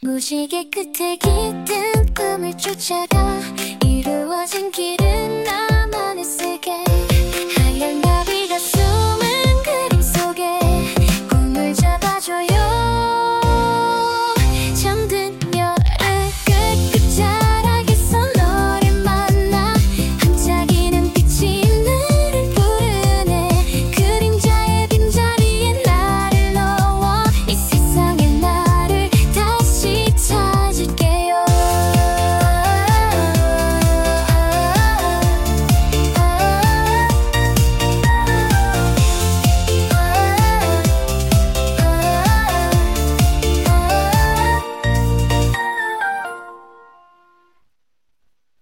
무지개 끝에 깃든 꿈을 쫓아가 이루어진 길은 나만의 세계. 하얀 나비가 숨은 그림 속에 꿈을 잡아줘요.